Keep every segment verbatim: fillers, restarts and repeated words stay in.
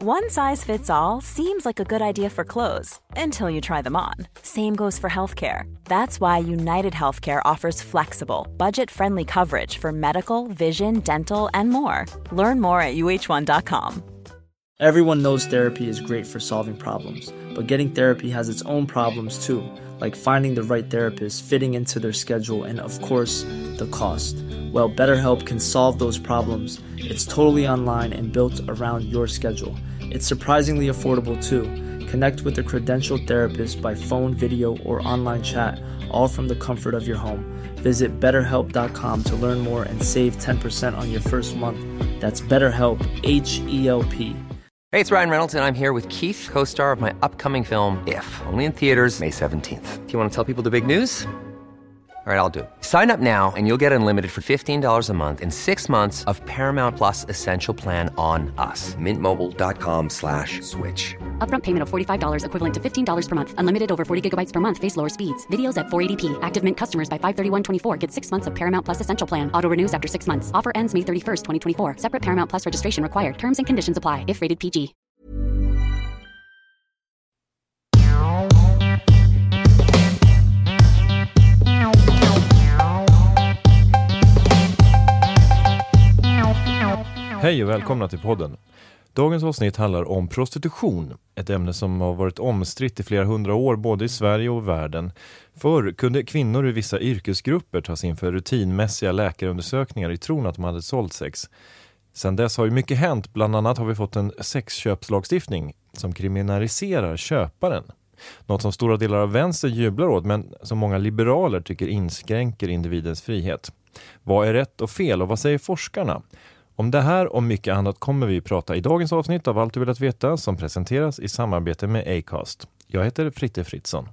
One size fits all seems like a good idea for clothes until you try them on. Same goes for healthcare. That's why United Healthcare offers flexible, budget-friendly coverage for medical, vision, dental, and more. Learn more at U H one dot com. Everyone knows therapy is great for solving problems, but getting therapy has its own problems too, like finding the right therapist, fitting into their schedule, and of course, the cost. Well, BetterHelp can solve those problems. It's totally online and built around your schedule. It's surprisingly affordable too. Connect with a credentialed therapist by phone, video, or online chat, all from the comfort of your home. Visit better help dot com to learn more and save ten percent on your first month. That's BetterHelp, H E L P. Hey, it's Ryan Reynolds, and I'm here with Keith, co-star of my upcoming film, If, only in theaters May seventeenth. Do you want to tell people the big news? All right, I'll do it. Sign up now and you'll get unlimited for fifteen dollars a month and six months of Paramount Plus Essential Plan on us. Mint Mobile dot com slash switch. Upfront payment of forty-five dollars equivalent to fifteen dollars per month. Unlimited over forty gigabytes per month. Face lower speeds. Videos at four eighty p. Active Mint customers by five thirty-one twenty-four get six months of Paramount Plus Essential Plan. Auto renews after six months. Offer ends May thirty-first, twenty twenty-four. Separate Paramount Plus registration required. Terms and conditions apply if rated P G. Hej och välkomna till podden. Dagens avsnitt handlar om prostitution, ett ämne som har varit omstritt i flera hundra år både i Sverige och världen. Förr kunde kvinnor i vissa yrkesgrupper tas in för rutinmässiga läkarundersökningar i tron att de hade sålt sex. Sedan dess har ju mycket hänt, bland annat har vi fått en sexköpslagstiftning som kriminaliserar köparen. Något som stora delar av vänster jublar åt men som många liberaler tycker inskränker individens frihet. Vad är rätt och fel och vad säger forskarna? Om det här och mycket annat kommer vi prata i dagens avsnitt av Allt du vill att veta som presenteras i samarbete med Acast. Jag heter Fritte Fritzson.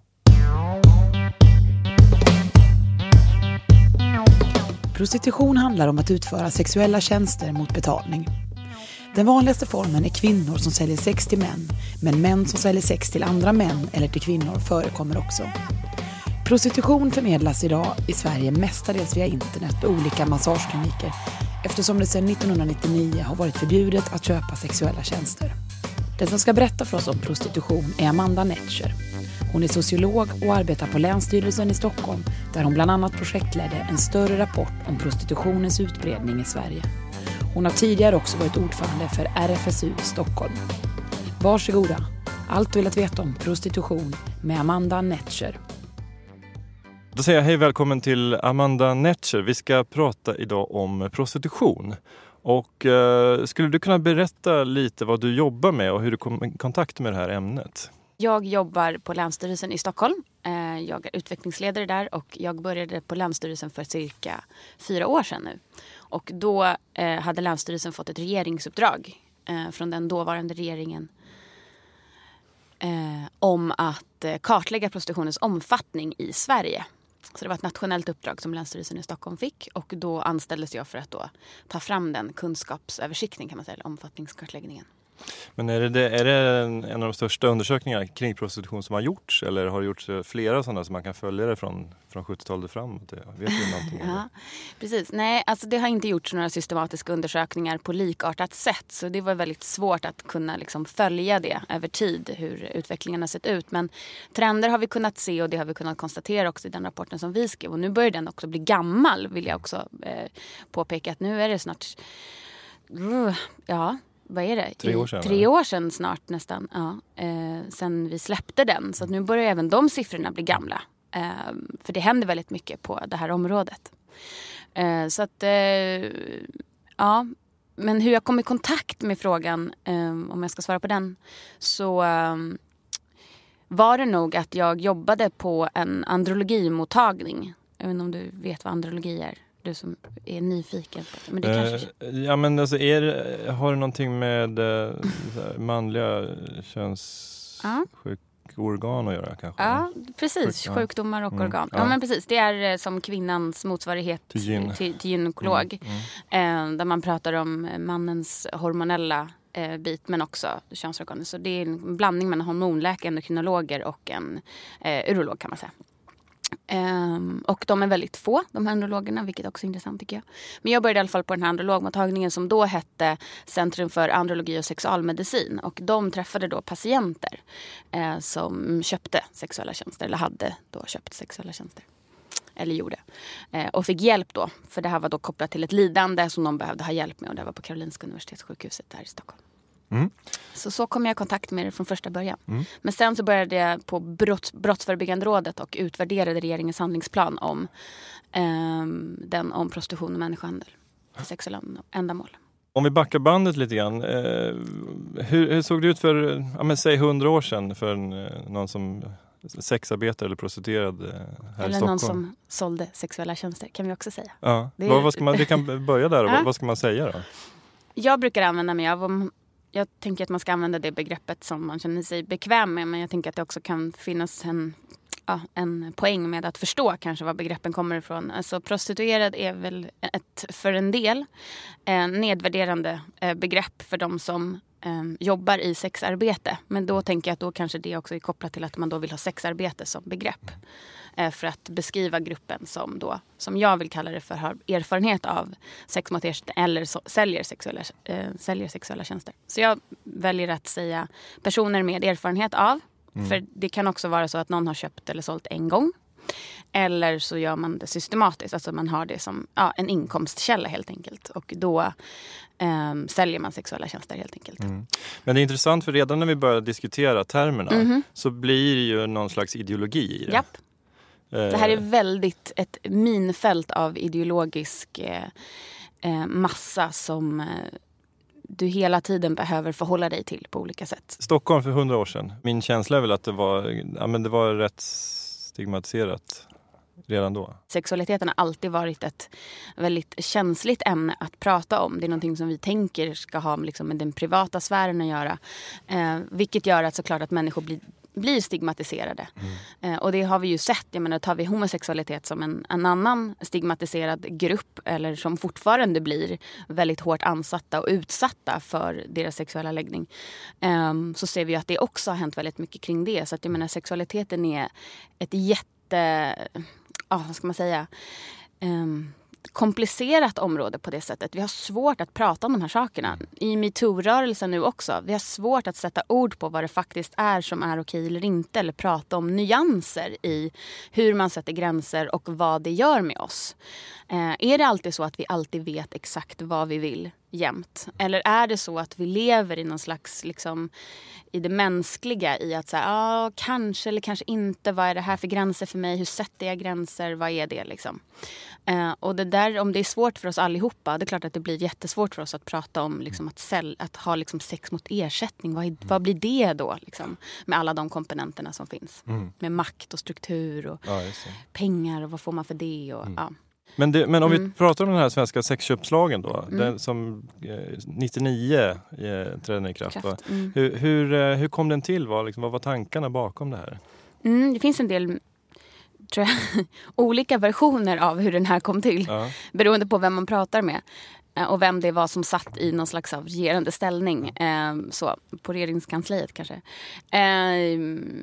Prostitution handlar om att utföra sexuella tjänster mot betalning. Den vanligaste formen är kvinnor som säljer sex till män, men män som säljer sex till andra män eller till kvinnor förekommer också. Prostitution förmedlas idag i Sverige mestadels via internet och olika massagekliniker, eftersom det sedan nittonhundranittionio har varit förbjudet att köpa sexuella tjänster. Den som ska berätta för oss om prostitution är Amanda Netscher. Hon är sociolog och arbetar på Länsstyrelsen i Stockholm där hon bland annat projektledde en större rapport om prostitutionens utbredning i Sverige. Hon har tidigare också varit ordförande för R F S U i Stockholm. Varsågoda, allt du vill att veta om prostitution med Amanda Netscher. Då säger jag hej välkommen till Amanda Netscher. Vi ska prata idag om prostitution. Och eh, skulle du kunna berätta lite vad du jobbar med och hur du kom i kontakt med det här ämnet? Jag jobbar på Länsstyrelsen i Stockholm. Jag är utvecklingsledare där och jag började på Länsstyrelsen för cirka fyra år sedan nu. Och då hade Länsstyrelsen fått ett regeringsuppdrag från den dåvarande regeringen om att kartlägga prostitutionens omfattning i Sverige. Så det var ett nationellt uppdrag som Länsstyrelsen i Stockholm fick och då anställdes jag för att då ta fram den kunskapsöversiktning kan man säga, omfattningskartläggningen. Men är det, är det en av de största undersökningarna kring prostitution som har gjorts? Eller har det gjorts flera sådana som man kan följa det från, från sjuttiotalet framåt? Vet du någonting? Ja, precis. Nej, alltså det har inte gjorts några systematiska undersökningar på likartat sätt. Så det var väldigt svårt att kunna liksom följa det över tid, hur utvecklingen har sett ut. Men trender har vi kunnat se och det har vi kunnat konstatera också i den rapporten som vi skrev. Och nu börjar den också bli gammal, vill jag också eh, påpeka. Att nu är det snart... Uh, ja... Vad är det? Tre år sedan. Tre år sedan snart nästan. Ja, eh, sen vi släppte den. Så att nu börjar även de siffrorna bli gamla. Eh, för det händer väldigt mycket på det här området. Eh, så att, eh, ja. Men hur jag kom i kontakt med frågan, eh, om jag ska svara på den. Så eh, var det nog att jag jobbade på en andrologimottagning. Jag vet inte om du vet vad andrologi är. Du som är nyfiken. Men det eh, kanske... Ja, men alltså är, har det någonting med eh, manliga könssjukorgan att göra kanske? Ja, precis. Sjuk, Sjukdomar och mm, organ. Ja. ja, men precis. Det är som kvinnans motsvarighet till, gyn. till, till gynekolog. Mm, mm. Eh, där man pratar om mannens hormonella eh, bit, men också könsorganet. Så det är en blandning mellan hormonläkare, endokrinologer och en eh, urolog kan man säga. Um, och de är väldigt få, de här andrologerna, vilket också är intressant tycker jag. Men jag började i alla fall på den här andrologmottagningen som då hette Centrum för andrologi och sexualmedicin. Och de träffade då patienter eh, som köpte sexuella tjänster, eller hade då köpt sexuella tjänster. Eller gjorde. Eh, och fick hjälp då, för det här var då kopplat till ett lidande som de behövde ha hjälp med. Och det var på Karolinska universitetssjukhuset där i Stockholm. Mm. Så så kom jag i kontakt med det från första början. Mm. Men sen så började jag på brotts, Brottsförebyggande rådet och utvärderade regeringens handlingsplan om, eh, den om prostitution och människohandel för sexuella ändamål. Om vi backar bandet lite grann, eh, hur, hur såg det ut för, ja, men, säg hundra år sedan för en, någon som sexarbetare eller prostituerad här eller i Stockholm? Eller någon som sålde sexuella tjänster, kan vi också säga. Ja. Det är... vad, vad ska man, vi kan börja där, ja. Vad ska man säga då? Jag brukar använda mig av om Jag tänker att man ska använda det begreppet som man känner sig bekväm med. Men jag tänker att det också kan finnas en, ja, en poäng med att förstå kanske var begreppen kommer ifrån. Alltså prostituerad är väl ett, för en del, eh, nedvärderande eh, begrepp för de som eh, jobbar i sexarbete. Men då tänker jag att då kanske det också är kopplat till att man då vill ha sexarbete som begrepp. Eh, för att beskriva gruppen som då, som jag vill kalla det för, har erfarenhet av sex mot ersättning eller så, säljer, sexuella, eh, säljer sexuella tjänster. Så jag väljer att säga personer med erfarenhet av. Mm. För det kan också vara så att någon har köpt eller sålt en gång. Eller så gör man det systematiskt. Alltså man har det som ja, en inkomstkälla helt enkelt. Och då eh, säljer man sexuella tjänster helt enkelt. Mm. Men det är intressant för redan när vi börjar diskutera termerna mm-hmm. så blir det ju någon slags ideologi i det. Japp. Det här är väldigt ett minfält av ideologisk eh, massa som eh, du hela tiden behöver förhålla dig till på olika sätt. Stockholm för hundra år sedan. Min känsla är väl att det var, ja, men det var rätt stigmatiserat redan då. Sexualiteten har alltid varit ett väldigt känsligt ämne att prata om. Det är någonting som vi tänker ska ha liksom, med den privata sfären att göra. Eh, vilket gör att såklart att människor blir blir stigmatiserade. Mm. Eh, och det har vi ju sett. Jag menar, tar vi homosexualitet som en, en annan stigmatiserad grupp eller som fortfarande blir väldigt hårt ansatta och utsatta för deras sexuella läggning eh, så ser vi att det också har hänt väldigt mycket kring det. Så att jag menar, sexualiteten är ett jätte... Ja, vad ska man säga... Eh, komplicerat område på det sättet. Vi har svårt att prata om de här sakerna. I MeToo-rörelsen nu också. Vi har svårt att sätta ord på vad det faktiskt är som är okej eller inte. Eller prata om nyanser i hur man sätter gränser och vad det gör med oss. Eh, är det alltid så att vi alltid vet exakt vad vi vill jämt? Eller är det så att vi lever i någon slags liksom, i det mänskliga i att säga, ah, kanske eller kanske inte, vad är det här för gränser för mig? Hur sätter jag gränser? Vad är det liksom? Eh, och det där, om det är svårt för oss allihopa, det är klart att det blir jättesvårt för oss att prata om liksom, att, säl- att ha liksom, sex mot ersättning. Vad, är, vad blir det då? Liksom, med alla de komponenterna som finns. Mm. Med makt och struktur och ja, pengar och vad får man för det? Och, mm. ja. Men, det, men om mm. vi pratar om den här svenska sexköpslagen då, mm. den som eh, nittionio eh, trädde i kraft. kraft. Mm. Hur, hur, eh, hur kom den till? Vad, liksom, vad var tankarna bakom det här? Mm, det finns en del tror jag, olika versioner av hur den här kom till. Ja. Beroende på vem man pratar med. Eh, och vem det var som satt i någon slags av regerande ställning. Eh, så, på regeringskansliet kanske. Eh,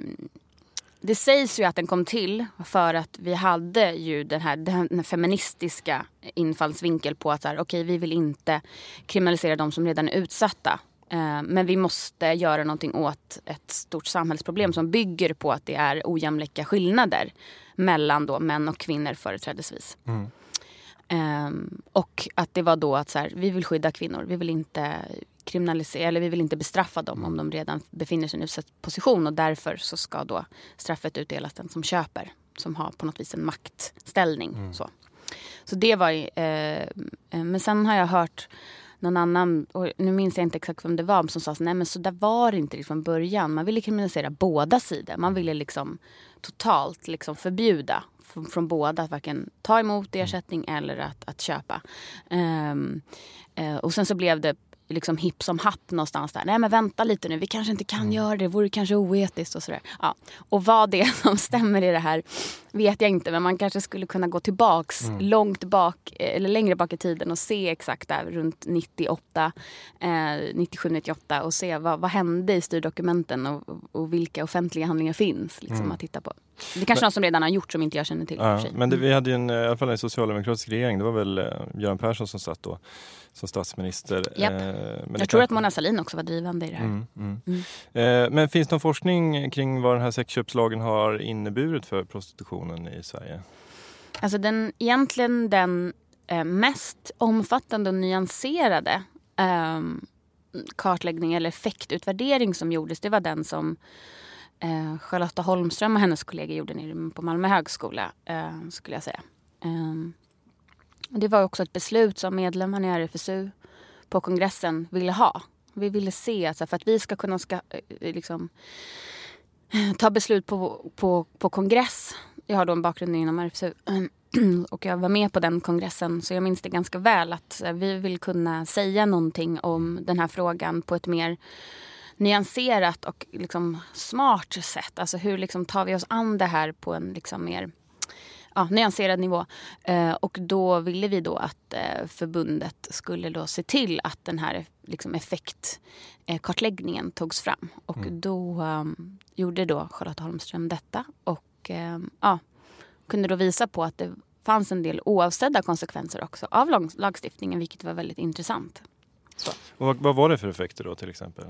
Det sägs ju att den kom till för att vi hade ju den här, den här feministiska infallsvinkel på att så här, okej, vi vill inte kriminalisera de som redan är utsatta. Eh, men vi måste göra någonting åt ett stort samhällsproblem som bygger på att det är ojämlika skillnader mellan då män och kvinnor företrädesvis. Mm. Eh, och att det var då att så här, vi vill skydda kvinnor, vi vill inte kriminalisera, eller vi vill inte bestraffa dem om de redan befinner sig i en utsatt position, och därför så ska då straffet utdelas den som köper, som har på något vis en maktställning. Mm. Så. så det var eh, men sen har jag hört någon annan, och nu minns jag inte exakt vem det var, som sa så, nej men så där var det inte från början. Man ville kriminalisera båda sidor. Man ville liksom totalt liksom förbjuda från, från båda att varken ta emot ersättning eller att, att köpa. Um, uh, och sen så blev det liksom hipp som happ någonstans där. Nej men vänta lite nu, vi kanske inte kan göra det, det vore kanske oetiskt och sådär. Ja. Och vad det som stämmer i det här vet jag inte, men man kanske skulle kunna gå tillbaks mm. långt bak, eller längre bak i tiden och se exakt där runt nittioåtta, eh, nittiosju nittioåtta och se vad, vad hände i styrdokumenten och, och vilka offentliga handlingar finns liksom, mm. att titta på. Det är kanske men, något som redan har gjort som inte jag känner till. Ja, för sig. men det, vi hade ju en, i alla fall en socialdemokratisk regering. Det var väl eh, Göran Persson som satt då som statsminister. Yep. Eh, men jag tror kan... att Mona Sahlin också var drivande i det här. Mm, mm. Mm. Eh, men finns det någon forskning kring vad den här sexköpslagen har inneburit för prostitutionen i Sverige? Alltså den, egentligen den eh, mest omfattande och nyanserade eh, kartläggning eller effektutvärdering som gjordes, det var den som eh, Charlotta Holmström och hennes kollegor gjorde nere på Malmö högskola, eh, skulle jag säga. Eh, och det var också ett beslut som medlemmarna i R F S U på kongressen ville ha. Vi ville se, alltså, för att vi ska kunna ska, liksom, ta beslut på, på, på kongress. Jag har då en bakgrund inom R F S U och jag var med på den kongressen, så jag minns det ganska väl att vi vill kunna säga någonting om den här frågan på ett mer nyanserat och liksom smart sätt. Alltså hur liksom tar vi oss an det här på en liksom mer ja, nyanserad nivå. Eh, och då ville vi då att eh, förbundet skulle då se till att den här liksom effektkartläggningen eh, togs fram. Och mm. då um, gjorde då Charlotta Holmström detta och eh, ja, kunde då visa på att det fanns en del oavsedda konsekvenser också av lag- lagstiftningen, vilket var väldigt intressant. Så. Och vad, vad var det för effekter då till exempel?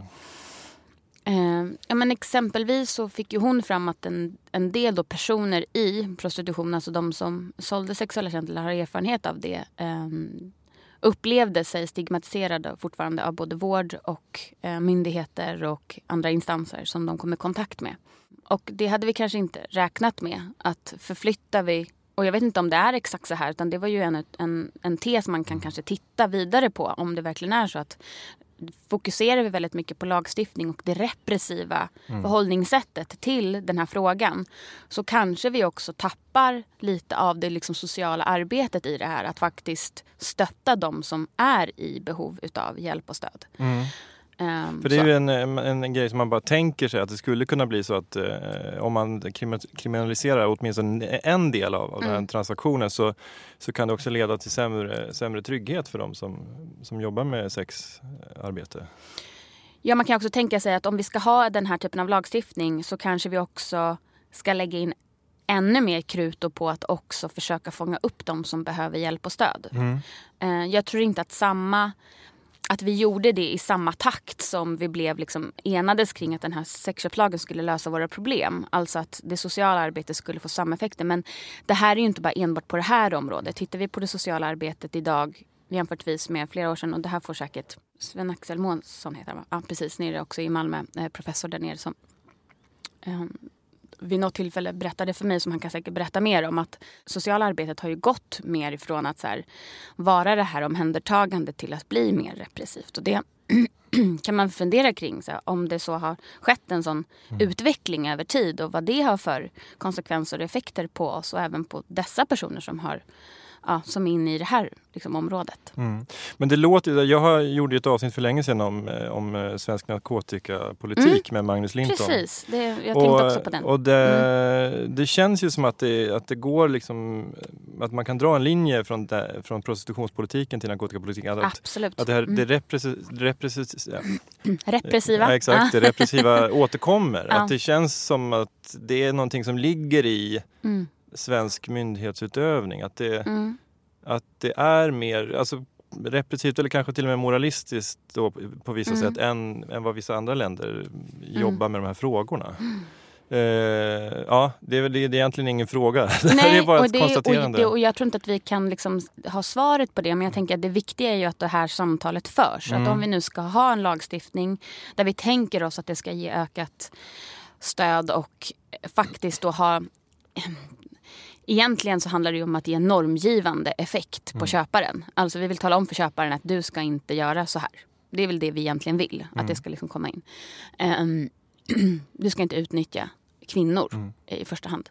Eh, ja, men exempelvis så fick ju hon fram att en, en del då personer i prostitution, alltså de som sålde sexuella tjänster eller har erfarenhet av det, eh, upplevde sig stigmatiserade fortfarande av både vård och eh, myndigheter och andra instanser som de kom i kontakt med. Och det hade vi kanske inte räknat med, att förflyttar vi, och jag vet inte om det är exakt så här, utan det var ju en, en, en tes man kan kanske titta vidare på om det verkligen är så att fokuserar vi väldigt mycket på lagstiftning och det repressiva mm. förhållningssättet till den här frågan, så kanske vi också tappar lite av det liksom sociala arbetet i det här, att faktiskt stötta de som är i behov utav hjälp och stöd. Mm. Um, För det är så. ju en, en, en grej som man bara tänker sig att det skulle kunna bli så att eh, om man kriminaliserar åtminstone en del av, av mm. den här transaktionen så, så kan det också leda till sämre, sämre trygghet för de som, som jobbar med sexarbete. Ja, man kan också tänka sig att om vi ska ha den här typen av lagstiftning så kanske vi också ska lägga in ännu mer krut på att också försöka fånga upp de som behöver hjälp och stöd. Mm. Uh, jag tror inte att samma... Att vi gjorde det i samma takt som vi blev liksom enades kring att den här sexköpslagen skulle lösa våra problem. Alltså att det sociala arbetet skulle få samma effekter. Men det här är ju inte bara enbart på det här området. Tittar vi på det sociala arbetet idag jämförtvis med flera år sedan, och det här får säkert Sven-Axel Månsson heter han, ja, precis, nere också i Malmö, professor där nere som um, vid något tillfälle berättade för mig, som han kan säkert berätta mer om, att sociala arbetet har ju gått mer ifrån att så här, vara det här omhändertagande till att bli mer repressivt. Och det kan man fundera kring, så här, om det så har skett en sån mm. utveckling över tid och vad det har för konsekvenser och effekter på oss och även på dessa personer som har ja, som är inne i det här liksom, området. Mm. Men det låter, jag har gjort ett avsnitt för länge sedan om, om svensk narkotikapolitik mm. med Magnus Linton. Precis, det, jag tänkte och, också på den. Och det, mm. det känns ju som att det, att det går liksom, att man kan dra en linje från, där, från prostitutionspolitiken till narkotikapolitiken. Att, Absolut. Att det, här, mm. det repressi, repressi, ja. repressiva. Ja, exakt, det repressiva återkommer. Ja. Att det känns som att det är någonting som ligger i mm. svensk myndighetsutövning, att det, mm. att det är mer alltså, repressivt eller kanske till och med moralistiskt då, på vissa mm. sätt än, än vad vissa andra länder mm. jobbar med de här frågorna. Mm. Uh, ja, det är, det är egentligen ingen fråga. Nej, det är bara ett och det, konstaterande. Och, det, och jag tror inte att vi kan liksom ha svaret på det, men jag tänker att det viktiga är ju att det här samtalet förs. Mm. Att om vi nu ska ha en lagstiftning där vi tänker oss att det ska ge ökat stöd och faktiskt då ha... Egentligen så handlar det ju om att ge en normgivande effekt på mm. köparen. Alltså vi vill tala om för köparen att du ska inte göra så här. Det är väl det vi egentligen vill, mm. att det ska liksom komma in. Um, du ska inte utnyttja kvinnor mm. i första hand.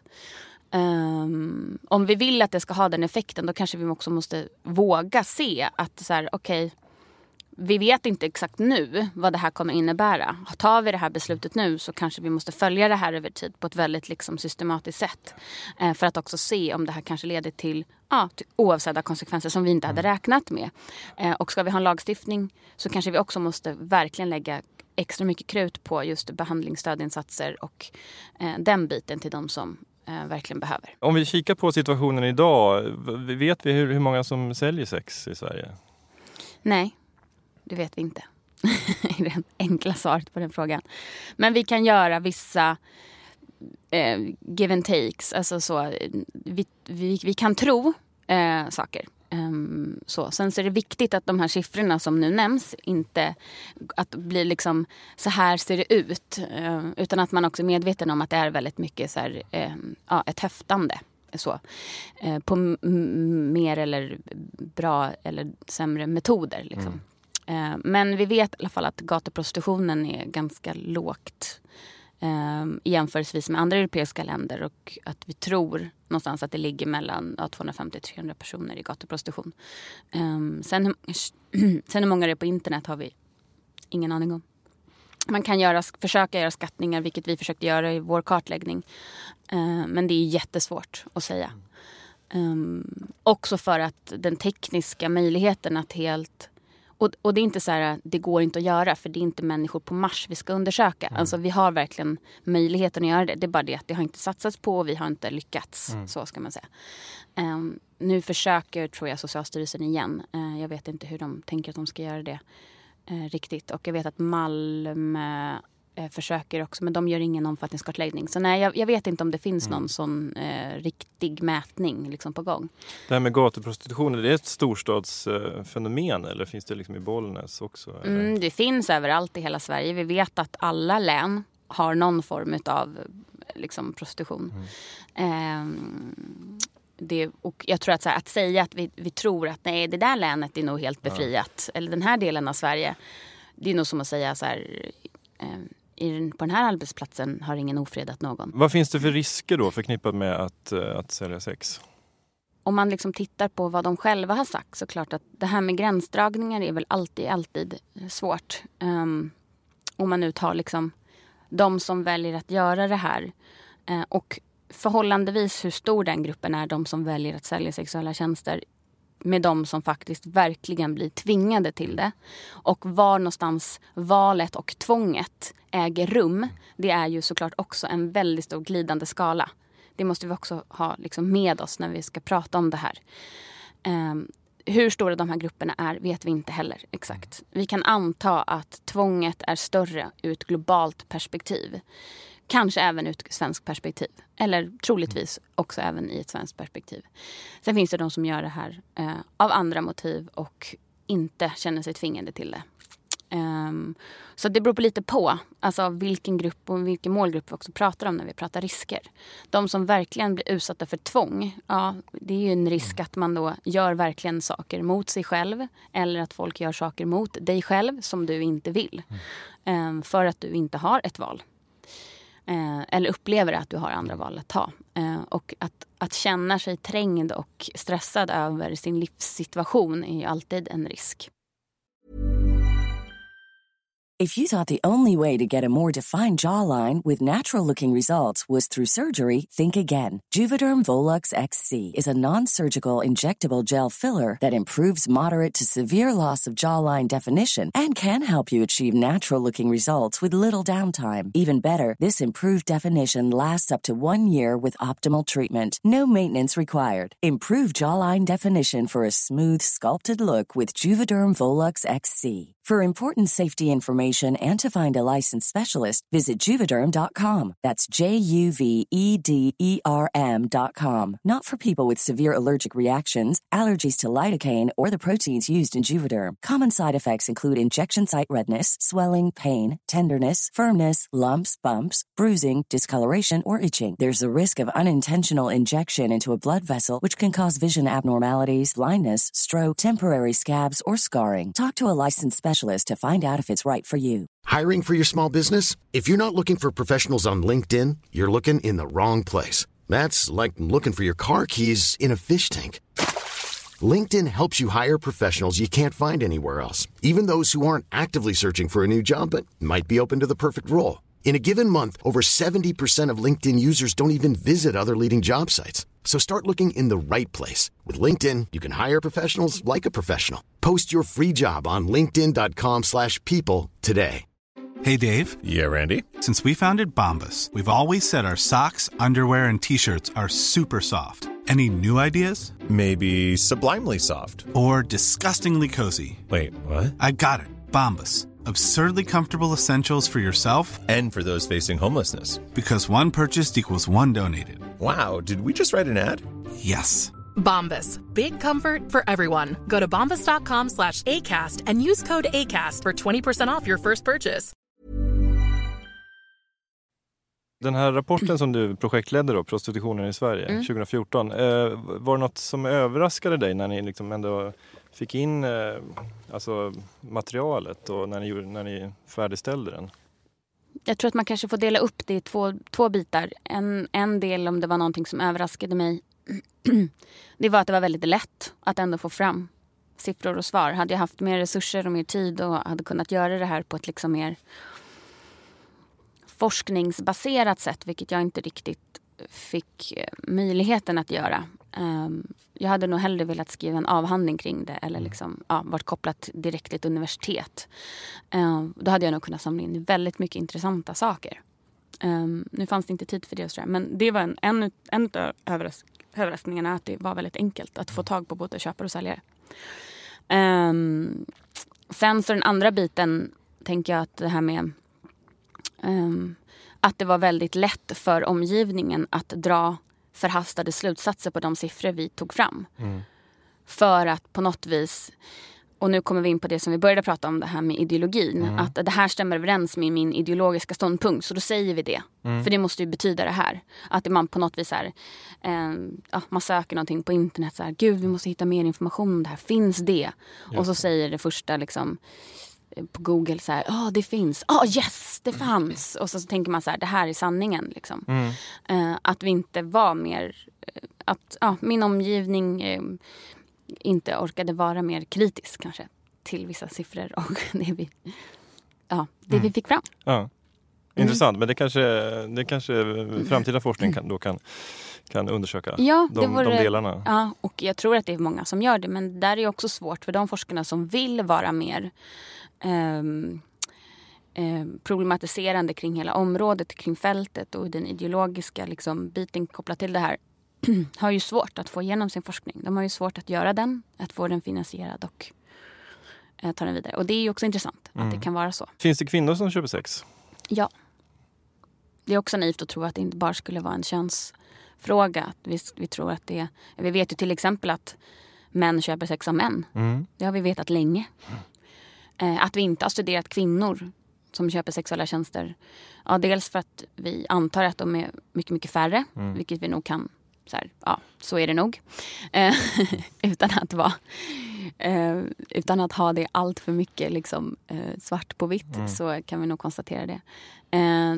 Um, om vi vill att det ska ha den effekten, då kanske vi också måste våga se att så här, okej, okay, vi vet inte exakt nu vad det här kommer innebära. Tar vi det här beslutet nu så kanske vi måste följa det här över tid på ett väldigt liksom systematiskt sätt. Eh, för att också se om det här kanske leder till, ja, till oavsedda konsekvenser som vi inte hade räknat med. Eh, och ska vi ha en lagstiftning så kanske vi också måste verkligen lägga extra mycket krut på just behandlingsstödinsatser och eh, den biten till de som eh, verkligen behöver. Om vi kikar på situationen idag, vet vi hur, hur många som säljer sex i Sverige? Nej, det vet vi inte. Det är det enkla svaret på den frågan. Men vi kan göra vissa eh, give and takes. Alltså så, vi, vi, vi kan tro eh, saker. Um, så. Sen så är det viktigt att de här siffrorna som nu nämns inte att bli liksom så här ser det ut, uh, utan att man också är medveten om att det är väldigt mycket så här, uh, ja, ett höftande så, uh, på m- mer eller bra eller sämre metoder liksom. Mm. Uh, men vi vet i alla fall att gatuprostitutionen är ganska lågt Um, jämförelsevis med andra europeiska länder, och att vi tror någonstans att det ligger mellan ja, tvåhundrafemtio till trehundra personer i gatuprostitution. Um, sen, sen hur många det är på internet har vi ingen aning om. Man kan göra, försöka göra skattningar, vilket vi försökte göra i vår kartläggning. Uh, men det är jättesvårt att säga. Um, också för att den tekniska möjligheten att helt... Och, och det är inte så här, det går inte att göra, för det är inte människor på Mars vi ska undersöka. Mm. Alltså vi har verkligen möjligheten att göra det. Det är bara det att det har inte satsats på och vi har inte lyckats, mm. så ska man säga. Um, nu försöker, tror jag, Socialstyrelsen igen. Uh, jag vet inte hur de tänker att de ska göra det uh, riktigt. Och jag vet att Malmö uh, försöker också, men de gör ingen omfattningskartläggning. Så nej, jag, jag vet inte om det finns mm. någon sån uh, riktig mätning liksom på gång. Det här med gatuprostitution, är det ett storstadsfenomen uh, eller finns det liksom i Bollnäs också? Mm, det finns överallt i hela Sverige. Vi vet att alla län har någon form av liksom, prostitution. Mm. Um, det, och jag tror att, så här, att säga att vi, vi tror att nej, det där länet är nog helt befriat, ja. Eller den här delen av Sverige, det är nog som att säga så här... Um, I, på den här arbetsplatsen har ingen ofredat någon. Vad finns det för risker då förknippat med att, att sälja sex? Om man liksom tittar på vad de själva har sagt, så klart att det här med gränsdragningar är väl alltid, alltid svårt. Um, om man nu tar liksom de som väljer att göra det här. Uh, och förhållandevis hur stor den gruppen är, de som väljer att sälja sexuella tjänster, med de som faktiskt verkligen blir tvingade till det. Och var någonstans valet och tvånget äger rum, det är ju såklart också en väldigt stor glidande skala. Det måste vi också ha liksom med oss när vi ska prata om det här. Um, hur stora de här grupperna är vet vi inte heller exakt. Vi kan anta att tvånget är större ur ett globalt perspektiv. Kanske även ur ett svenskt perspektiv. Eller troligtvis också även i ett svenskt perspektiv. Sen finns det de som gör det här eh, av andra motiv och inte känner sig tvingade till det. Um, så det beror på lite på alltså vilken grupp och vilken målgrupp vi också pratar om när vi pratar risker. De som verkligen blir utsatta för tvång, ja, det är ju en risk att man då gör verkligen saker mot sig själv, eller att folk gör saker mot dig själv som du inte vill. Um, för att du inte har ett val. Uh, eller upplever att du har andra val att ta. Uh, och att, att känna sig trängd och stressad över sin livssituation är ju alltid en risk. If you thought the only way to get a more defined jawline with natural-looking results was through surgery, think again. Juvederm Volux X C is a non-surgical injectable gel filler that improves moderate to severe loss of jawline definition and can help you achieve natural-looking results with little downtime. Even better, this improved definition lasts up to one year with optimal treatment. No maintenance required. Improve jawline definition for a smooth, sculpted look with Juvederm Volux X C. For important safety information and to find a licensed specialist, visit Juvederm dot com. That's J U V E D E R M dot com. Not for people with severe allergic reactions, allergies to lidocaine, or the proteins used in Juvederm. Common side effects include injection site redness, swelling, pain, tenderness, firmness, lumps, bumps, bruising, discoloration, or itching. There's a risk of unintentional injection into a blood vessel, which can cause vision abnormalities, blindness, stroke, temporary scabs, or scarring. Talk to a licensed specialist to find out if it's right for you. Hiring for your small business? If you're not looking for professionals on LinkedIn, you're looking in the wrong place. That's like looking for your car keys in a fish tank. LinkedIn helps you hire professionals you can't find anywhere else, even those who aren't actively searching for a new job but might be open to the perfect role. In a given month, over seventy percent of LinkedIn users don't even visit other leading job sites. So start looking in the right place. With LinkedIn, you can hire professionals like a professional. Post your free job on linkedin dot com slash people today. Hey, Dave. Yeah, Randy. Since we founded Bombas, we've always said our socks, underwear, and T-shirts are super soft. Any new ideas? Maybe sublimely soft. Or disgustingly cozy. Wait, what? I got it. Bombas. Absurdly comfortable essentials for yourself and for those facing homelessness. Because one purchased equals one donated. Wow, did we just write an ad? Yes. Bombas. Big comfort for everyone. Go to bombas.com slash ACAST and use code ACAST for twenty percent off your first purchase. Den här rapporten som du projektledde då, Prostitutionen i Sverige, mm. tjugo fjorton, eh, var det något som överraskade dig när ni liksom ändå fick in eh, alltså materialet och när ni, när ni färdigställde den? Jag tror att man kanske får dela upp det i två, två bitar. En, en del, om det var någonting som överraskade mig, det var att det var väldigt lätt att ändå få fram siffror och svar. Hade jag haft mer resurser och mer tid och hade kunnat göra det här på ett liksom mer forskningsbaserat sätt, vilket jag inte riktigt fick möjligheten att göra. Jag hade nog hellre velat skriva en avhandling kring det eller liksom, ja, varit kopplat direkt till ett universitet. Då hade jag nog kunnat samla in väldigt mycket intressanta saker. Nu fanns det inte tid för det och sådär, men det var en, en, en av överras- överraskningarna att det var väldigt enkelt att få tag på både köpare och säljare. Sen så den andra biten tänker jag att det här med Um, att det var väldigt lätt för omgivningen att dra förhastade slutsatser på de siffror vi tog fram. Mm. För att på något vis, och nu kommer vi in på det som vi började prata om, det här med ideologin. Mm. Att det här stämmer överens med min ideologiska ståndpunkt, så då säger vi det. Mm. För det måste ju betyda det här. Att man på något vis är, eh, ja, man söker någonting på internet så här, gud vi måste hitta mer information om det här, finns det? Just. Och så säger det första liksom på Google så här, ja oh, det finns, ja oh, yes, det fanns. Och så, så tänker man så här, det här är sanningen liksom. Mm. Uh, att vi inte var mer, uh, att uh, min omgivning uh, inte orkade vara mer kritisk kanske till vissa siffror och det vi, uh, det mm. vi fick fram. Ja. Intressant, mm. men det kanske, det kanske framtida forskning kan, då kan, kan undersöka ja, de, vore, de delarna. Ja, och jag tror att det är många som gör det, men där är det också svårt för de forskarna som vill vara mer Um, um, problematiserande kring hela området, kring fältet och den ideologiska liksom, biten kopplat till det här har ju svårt att få igenom sin forskning. De har ju svårt att göra den, att få den finansierad och uh, ta den vidare. Och det är ju också intressant mm. att det kan vara så. Finns det kvinnor som köper sex? Ja. Det är också naivt att tro att det inte bara skulle vara en könsfråga. Att vi, vi tror att det, vi vet ju till exempel att män köper sex av män. Mm. Det har vi vetat länge. Mm. Att vi inte har studerat kvinnor som köper sexuella tjänster. Ja, dels för att vi antar att de är mycket, mycket färre. Mm. Vilket vi nog kan, så här, ja, så är det nog. Eh, utan att vara, eh, utan att ha det allt för mycket liksom, eh, svart på vitt. Mm. Så kan vi nog konstatera det. Eh,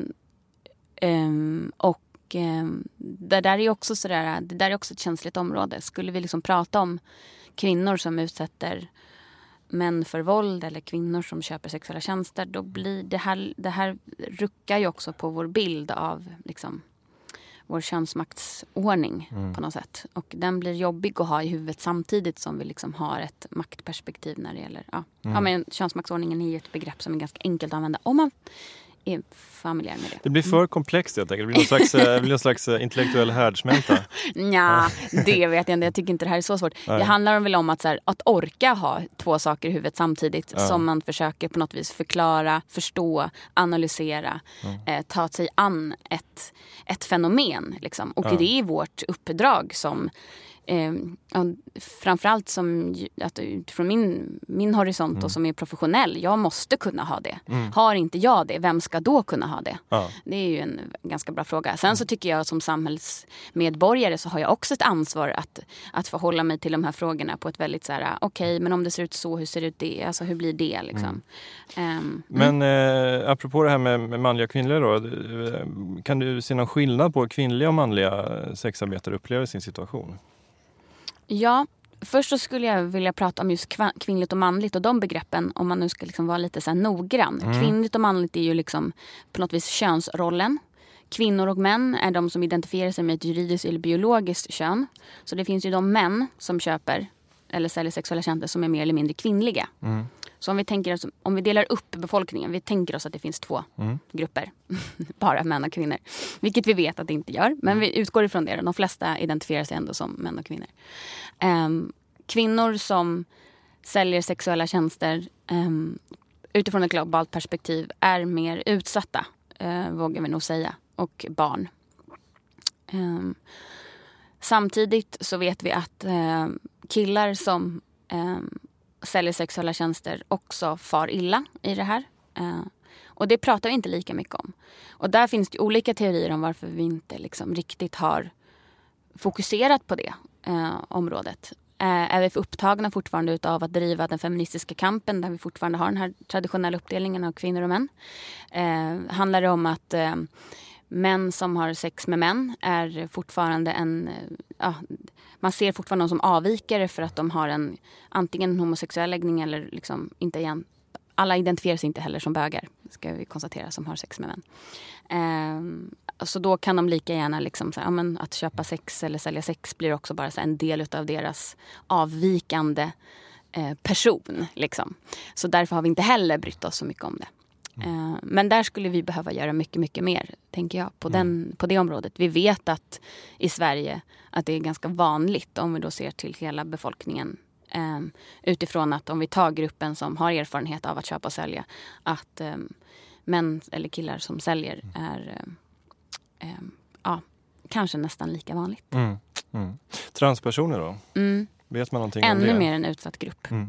eh, och eh, det där är också sådär, det där är också ett känsligt område. Skulle vi liksom prata om kvinnor som utsätter män för våld eller kvinnor som köper sexuella tjänster, då blir det här, det här ruckar ju också på vår bild av liksom, vår könsmaktsordning mm. på något sätt. Och den blir jobbig att ha i huvudet samtidigt som vi liksom har ett maktperspektiv när det gäller, ja, mm. ja men könsmaktsordningen är ju ett begrepp som är ganska enkelt att använda om man är familjär med det. Det blir för mm. komplext helt enkelt. Det blir någon slags, det blir någon slags intellektuell härdsmälta. Nja, det vet jag inte. Jag tycker inte det här är så svårt. Nej. Det handlar väl om att, så här, att orka ha två saker i huvudet samtidigt ja. Som man försöker på något vis förklara, förstå, analysera, mm. eh, ta sig an ett, ett fenomen. Liksom. Och ja. Det är vårt uppdrag som Eh, framförallt som att utifrån min, min horisont mm. och som är professionell, jag måste kunna ha det. Mm. Har inte jag det, vem ska då kunna ha det? Ja. Det är ju en ganska bra fråga. Sen mm. så tycker jag som samhällsmedborgare så har jag också ett ansvar att, att förhålla mig till de här frågorna på ett väldigt så här, okej, okay, men om det ser ut så, hur ser det ut det? Alltså hur blir det liksom? Mm. Um, men eh, apropå det här med, med manliga och kvinnliga då, kan du se någon skillnad på kvinnliga och manliga sexarbetare upplever sin situation? Ja, först så skulle jag vilja prata om just kvinnligt och manligt och de begreppen, om man nu ska liksom vara lite så här noggrann. Mm. Kvinnligt och manligt är ju liksom på något vis könsrollen. Kvinnor och män är de som identifierar sig med ett juridiskt eller biologiskt kön. Så det finns ju de män som köper eller säljer sexuella tjänster som är mer eller mindre kvinnliga. Mm. Så om vi tänker oss, om vi delar upp befolkningen, vi tänker oss att det finns två mm. grupper, bara män och kvinnor. Vilket vi vet att det inte gör, men vi utgår ifrån det. De flesta identifierar sig ändå som män och kvinnor. Um, kvinnor som säljer sexuella tjänster um, utifrån ett globalt perspektiv är mer utsatta, uh, vågar vi nog säga, och barn. Um, samtidigt så vet vi att uh, killar som um, säljer sexuella tjänster också far illa i det här. Uh, och det pratar vi inte lika mycket om. Och där finns det olika teorier om varför vi inte liksom riktigt har fokuserat på det uh, området. Uh, är vi för upptagna fortfarande av att driva den feministiska kampen där vi fortfarande har den här traditionella uppdelningen av kvinnor och män? Uh, handlar det om att uh, män som har sex med män är fortfarande en... Ja, man ser fortfarande dem som avvikare för att de har en antingen en homosexuell läggning eller liksom inte igen. Alla identifierar sig inte heller som bögar, ska vi konstatera, som har sex med män. Eh, så då kan de lika gärna liksom, så här, ja, men att köpa sex eller sälja sex blir också bara så här, en del av deras avvikande eh, person. Liksom. Så därför har vi inte heller brytt oss så mycket om det. Mm. Men där skulle vi behöva göra mycket, mycket mer, tänker jag, på, den, mm. på det området. Vi vet att i Sverige att det är ganska vanligt, om vi då ser till hela befolkningen, eh, utifrån att om vi tar gruppen som har erfarenhet av att köpa och sälja, att eh, män eller killar som säljer är eh, eh, ja, kanske nästan lika vanligt. Mm. Mm. Transpersoner då? Mm. Vet man någonting Ännu om det? Ännu mer en utsatt grupp. Mm.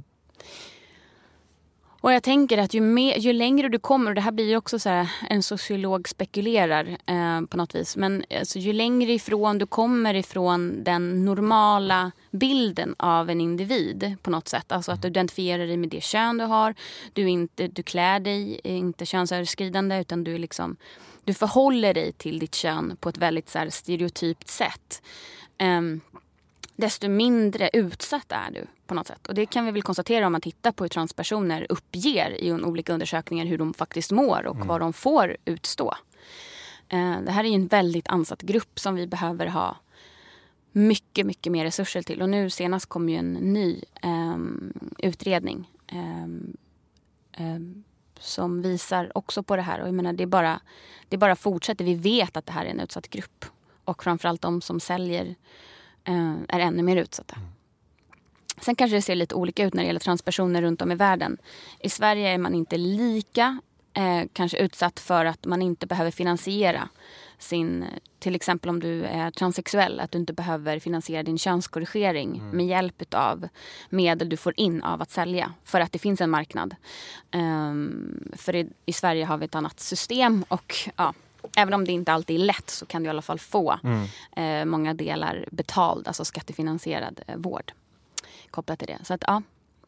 Och jag tänker att ju, mer, ju längre du kommer, och det här blir ju också så här, en sociolog spekulerar eh, på något vis, men alltså, ju längre ifrån du kommer ifrån den normala bilden av en individ på något sätt, alltså att du identifierar dig med det kön du har, du, inte, du klär dig inte könsöverskridande utan du, är liksom, du förhåller dig till ditt kön på ett väldigt så här, stereotypt sätt. Um, desto mindre utsatt är du på något sätt. Och det kan vi väl konstatera om man tittar på hur transpersoner uppger i olika undersökningar hur de faktiskt mår och mm. vad de får utstå. Eh, det här är ju en väldigt ansatt grupp som vi behöver ha mycket, mycket mer resurser till. Och nu senast kom ju en ny eh, utredning eh, eh, som visar också på det här. Och jag menar, det är bara, det bara fortsätter. Vi vet att det här är en utsatt grupp. Och framförallt de som säljer är ännu mer utsatta. Sen kanske det ser lite olika ut när det gäller transpersoner runt om i världen. I Sverige är man inte lika eh, kanske utsatt för att man inte behöver finansiera sin, till exempel om du är transsexuell, att du inte behöver finansiera din könskorrigering mm. med hjälp av medel du får in av att sälja, för att det finns en marknad. Um, för i, i Sverige har vi ett annat system och ja, även om det inte alltid är lätt så kan du i alla fall få mm. eh, många delar betald, alltså skattefinansierad eh, vård kopplat till det. Så att, ja.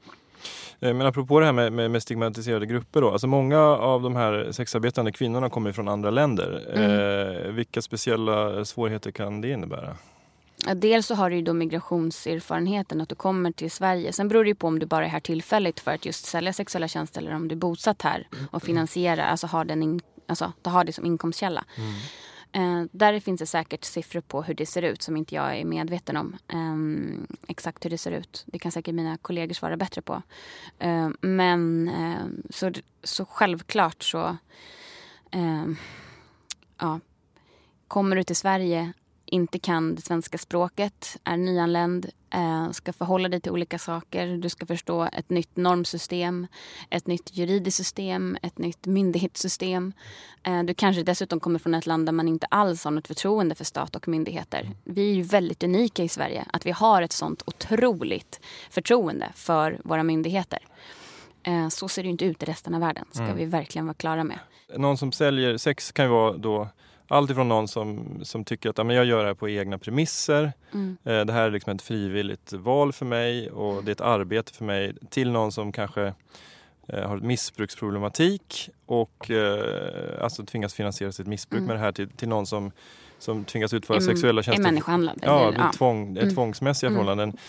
Men apropå det här med, med, med stigmatiserade grupper då, alltså många av de här sexarbetande kvinnorna kommer från andra länder. Mm. Eh, vilka speciella svårigheter kan det innebära? Ja, dels så har du ju då migrationserfarenheten att du kommer till Sverige. Sen beror det ju på om du bara är här tillfälligt för att just sälja sexuella tjänster eller om du är bosatt här och finansierar, alltså har, den in, alltså, har det som inkomstkälla. Mm. Eh, där finns det säkert siffror på hur det ser ut som inte jag är medveten om. Eh, exakt hur det ser ut. Det kan säkert mina kollegor svara bättre på. Eh, men eh, så, så självklart så eh, ja, kommer du till Sverige, inte kan det svenska språket, är nyanländ, eh, ska förhålla dig till olika saker. Du ska förstå ett nytt normsystem, ett nytt juridiskt system, ett nytt myndighetssystem. Eh, du kanske dessutom kommer från ett land där man inte alls har något förtroende för stat och myndigheter. Vi är ju väldigt unika i Sverige att vi har ett sånt otroligt förtroende för våra myndigheter. Eh, så ser det ju inte ut i resten av världen, ska mm. vi verkligen vara klara med. Någon som säljer sex kan ju vara då allt ifrån någon som, som tycker att ja, men jag gör det här på egna premisser. Mm. Eh, det här är liksom ett frivilligt val för mig och det är ett arbete för mig. Till någon som kanske eh, har ett missbruksproblematik och eh, alltså tvingas finansiera sitt missbruk mm. med det här. Till, till någon som, som tvingas utföra I, sexuella tjänster. Är människohandlad. Ja, det är tvång, mm. tvångsmässiga mm. förhållanden.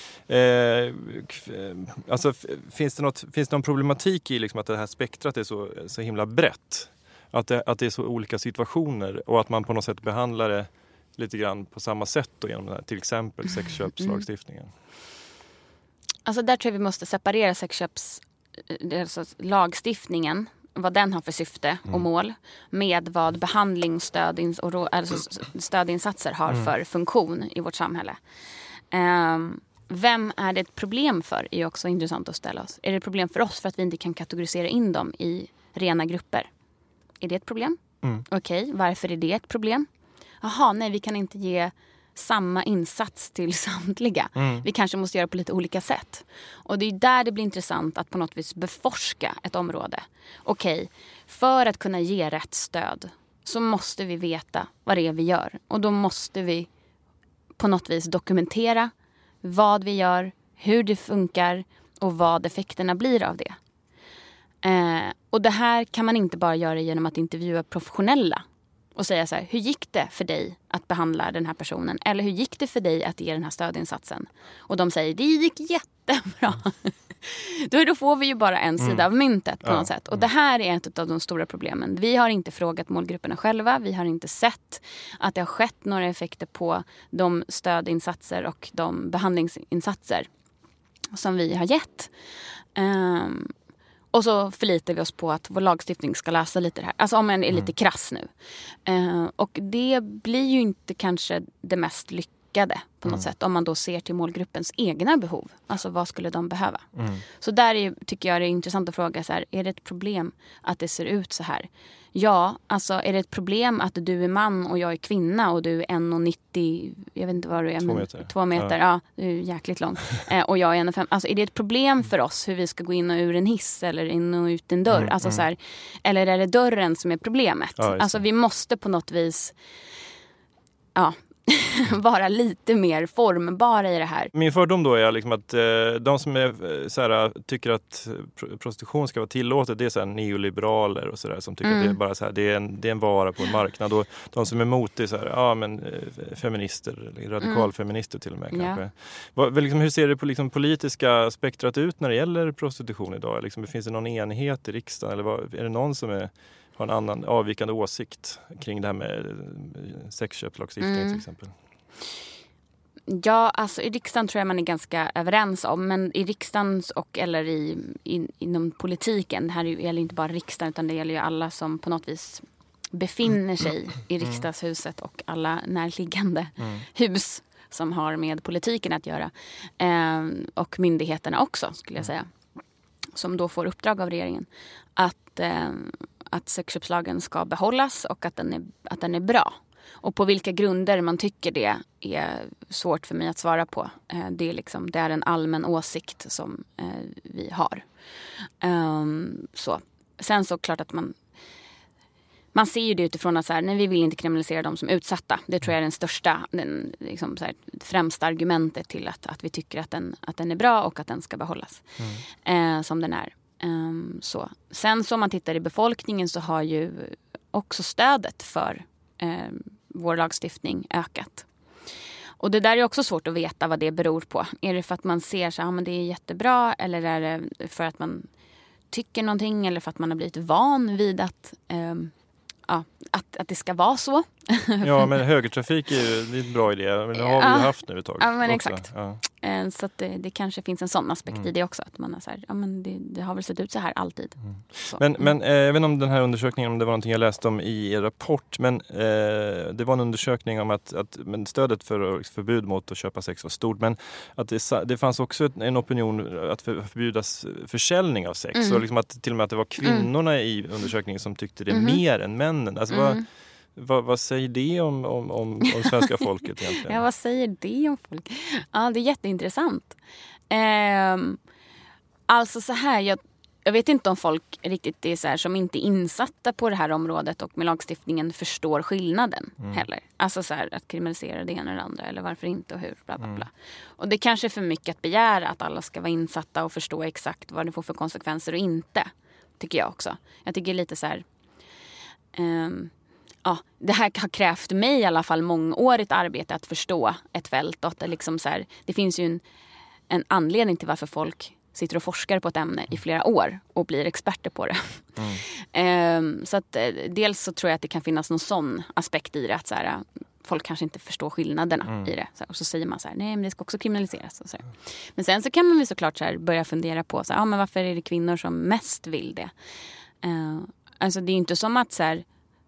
Eh, alltså, finns det, något, finns det någon problematik i liksom att det här spektrat är så, så himla brett? Att det, att det är så olika situationer och att man på något sätt behandlar det lite grann på samma sätt då, genom den här, till exempel sexköpslagstiftningen. Mm. Alltså där tror jag vi måste separera sexköps alltså lagstiftningen, vad den har för syfte och mm. mål med vad behandling, stödins- och rå- alltså stödinsatser har mm. för funktion i vårt samhälle. Um, vem är det ett problem för är också intressant att ställa oss. Är det ett problem för oss för att vi inte kan kategorisera in dem i rena grupper? Är det ett problem? Mm. Okej, okay, varför är det ett problem? Jaha, nej, vi kan inte ge samma insats till samtliga. Mm. Vi kanske måste göra på lite olika sätt. Och det är där det blir intressant att på något vis beforska ett område. Okej, okay, för att kunna ge rätt stöd så måste vi veta vad det är vi gör. Och då måste vi på något vis dokumentera vad vi gör, hur det funkar och vad effekterna blir av det. Eh, och det här kan man inte bara göra genom att intervjua professionella och säga så här, hur gick det för dig att behandla den här personen? Eller hur gick det för dig att ge den här stödinsatsen? Och de säger, det gick jättebra. då, då får vi ju bara en sida mm. av myntet på ja. något sätt. Och det här är ett av de stora problemen. Vi har inte frågat målgrupperna själva. Vi har inte sett att det har skett några effekter på de stödinsatser och de behandlingsinsatser som vi har gett. Um, Och så förlitar vi oss på att vår lagstiftning ska läsa lite det här. Alltså om man är lite krass nu. Uh, och det blir ju inte kanske det mest lyckade på något mm. sätt. Om man då ser till målgruppens egna behov. Alltså vad skulle de behöva? Mm. Så där är, tycker jag det är intressant att fråga så här. Är det ett problem att det ser ut så här? Ja, alltså är det ett problem att du är man och jag är kvinna och du är en komma nittio, jag vet inte vad du är, två meter, två meter ja. ja, du är jäkligt lång. eh, och jag är en komma fem. Alltså är det ett problem för oss hur vi ska gå in och ur en hiss eller in och ut en dörr? Mm, alltså mm. så här, eller är det dörren som är problemet? Ja, alltså vi måste på något vis ja, vara lite mer formbara i det här. Min fördom då är liksom att eh, de som är, så här, tycker att prostitution ska vara tillåtet, det är så här neoliberaler och sådär som tycker mm. att det är bara så här, det är en, det är en vara på en marknad. Och de som är emot det är så här, ja men feminister, radikalfeminister till och med kanske. Ja. Vad, liksom, hur ser det på liksom, politiska spektrat ut när det gäller prostitution idag? Liksom, finns det någon enighet i riksdagen eller vad, är det någon som är har en annan avvikande åsikt kring det här med sexköpslagstiftning mm. till exempel? Ja, alltså i riksdagen tror jag man är ganska överens om. Men i riksdagen och eller i, in, inom politiken, det här gäller inte bara riksdagen utan det gäller ju alla som på något vis befinner sig i riksdagshuset och alla närliggande mm. hus som har med politiken att göra. Eh, och myndigheterna också skulle jag säga. Som då får uppdrag av regeringen. Att... Eh, att sexköpslagen ska behållas och att den, är, att den är bra. Och på vilka grunder man tycker det är svårt för mig att svara på. Det är, liksom, det är en allmän åsikt som eh, vi har. Um, så. Sen så klart att man man ser ju det utifrån att så här, nej, vi vill inte kriminalisera dem som utsatta. Det tror jag är den största, den, liksom så här, främsta argumentet till att, att vi tycker att den, att den är bra och att den ska behållas mm. eh, som den är. Um, så. Sen så om man tittar i befolkningen så har ju också stödet för um, vår lagstiftning ökat. Och det där är också svårt att veta vad det beror på. Är det för att man ser så här, ja, men det är jättebra eller är det för att man tycker någonting eller för att man har blivit van vid att, um, ja, att, att det ska vara så? Ja, men högertrafik är ju det är en bra idé. Men det har vi ju ja. haft nu ett tag. Ja, men också. exakt. Ja. Så att det, det kanske finns en sån aspekt mm. i det också. Att man är så här, ja, men det, det har väl sett ut så här alltid. Mm. Så. Men, men eh, jag vet inte om den här undersökningen, om det var någonting jag läste om i er rapport. Men eh, det var en undersökning om att, att men stödet för förbud mot att köpa sex var stort. Men att det, det fanns också en opinion att för, förbjudas försäljning av sex. Mm. Så liksom att till och med att det var kvinnorna mm. i undersökningen som tyckte det mm. mer än männen. Alltså mm. vad, vad, vad säger det om, om, om, om svenska folket egentligen? Ja, vad säger det om folk? Ja, det är jätteintressant. Eh, alltså så här, jag, jag vet inte om folk riktigt är så här, som inte är insatta på det här området och med lagstiftningen förstår skillnaden mm. heller. Alltså så här, att kriminalisera det ena eller andra eller varför inte och hur, bla bla bla. Mm. Och det kanske är för mycket att begära att alla ska vara insatta och förstå exakt vad det får för konsekvenser och inte, tycker jag också. Jag tycker lite så här... Eh, Ja, det här har krävt mig i alla fall mångårigt arbete att förstå ett fält. Och att det, liksom så här, det finns ju en, en anledning till varför folk sitter och forskar på ett ämne i flera år och blir experter på det. Mm. um, så att dels så tror jag att det kan finnas någon sån aspekt i det. Att så här, folk kanske inte förstår skillnaderna Mm. i det. Så, och så säger man så här, nej men det ska också kriminaliseras. Och så här. Men sen så kan man ju såklart så här börja fundera på, så här, ja, men varför är det kvinnor som mest vill det? Uh, alltså det är ju inte som att så här,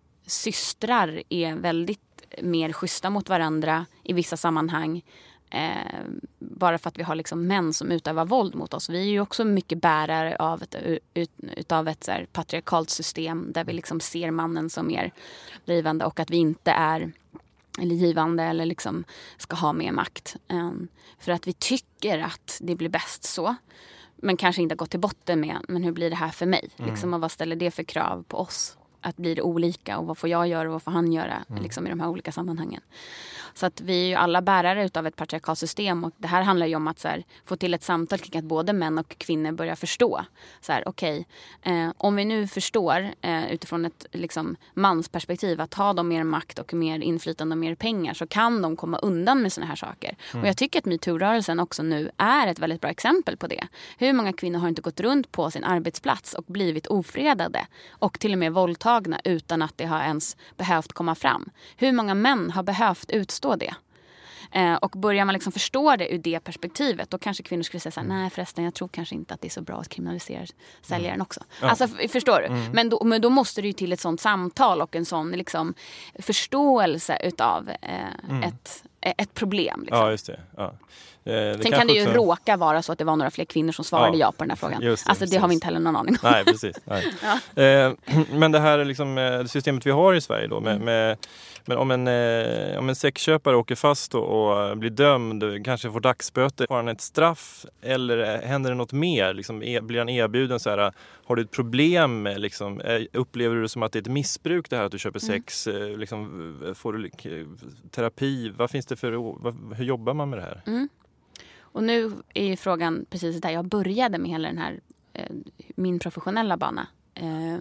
systrar är väldigt mer schyssta mot varandra i vissa sammanhang. Eh, bara för att vi har liksom män som utövar våld mot oss. Vi är ju också mycket bärare av ett, ut, utav ett så här patriarkalt system där vi liksom ser mannen som mer drivande och att vi inte är eller givande eller liksom ska ha mer makt. Eh, för att vi tycker att det blir bäst så. Men kanske inte gå till botten med, men hur blir det här för mig? Mm. Liksom, och vad ställer det för krav på oss? Att blir det olika och vad får jag göra och vad får han göra Mm. liksom, i de här olika sammanhangen. Så att vi är ju alla bärare utav ett patriarkalt system och det här handlar ju om att så här, få till ett samtal kring att både män och kvinnor börjar förstå. Så här, okej, eh, om vi nu förstår eh, utifrån ett liksom, mansperspektiv att ha de mer makt och mer inflytande och mer pengar så kan de komma undan med såna här saker. Mm. Och jag tycker att MeToo-rörelsen också nu är ett väldigt bra exempel på det. Hur många kvinnor har inte gått runt på sin arbetsplats och blivit ofredade och till och med våldtagna utan att det har ens behövt komma fram. Hur många män har behövt utstå det? Eh, och börjar man liksom förstå det ur det perspektivet då kanske kvinnor skulle säga så här, nej förresten jag tror kanske inte att det är så bra att kriminalisera säljaren mm. också. Ja. Alltså f- förstår du? Mm. Men, då, men då måste det ju till ett sånt samtal och en sån liksom, förståelse utav eh, mm. ett, ett problem. Liksom. Ja, just det. Ja. Det Sen kan det ju också råka vara så att det var några fler kvinnor som svarade ja, ja på den här frågan. Det, alltså det har vi inte heller någon aning om. Nej, precis. Nej. Ja. Eh, men det här liksom, systemet vi har i Sverige då med, med men om en, eh, om en sexköpare åker fast och, och blir dömd, kanske får dagsböter, får han ett straff eller händer det något mer? Liksom, e, blir han erbjuden så här, har du ett problem med, liksom, upplever du det som att det är ett missbruk det här att du köper sex? Mm. Liksom, får du terapi? Vad finns det för, vad, hur jobbar man med det här? Mm. Och nu är ju frågan precis där jag började med hela den här, eh, min professionella bana. Eh,